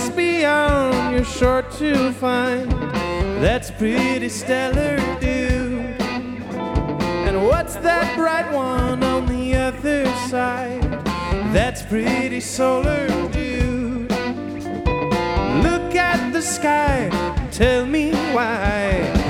just beyond, you're sure to find that's pretty stellar, dude. And what's that bright one on the other side? That's pretty solar, dude. Look at the sky, tell me why